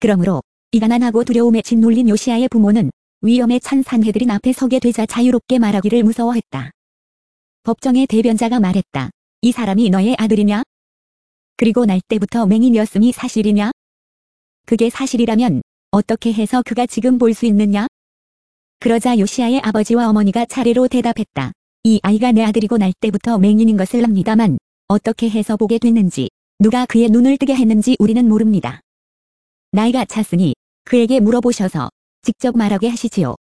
그러므로 이 가난하고 두려움에 짓눌린 요시야의 부모는 위엄에 찬 산헤드린 앞에 서게 되자 자유롭게 말하기를 무서워했다. 법정의 대변자가 말했다. 이 사람이 너의 아들이냐? 그리고 날 때부터 맹인이었음이 사실이냐? 그게 사실이라면 어떻게 해서 그가 지금 볼 수 있느냐? 그러자 요시야의 아버지와 어머니가 차례로 대답했다. 이 아이가 내 아들이고 날 때부터 맹인인 것을 압니다만 어떻게 해서 보게 됐는지, 누가 그의 눈을 뜨게 했는지 우리는 모릅니다. 나이가 찼으니 그에게 물어보셔서 직접 말하게 하시지요.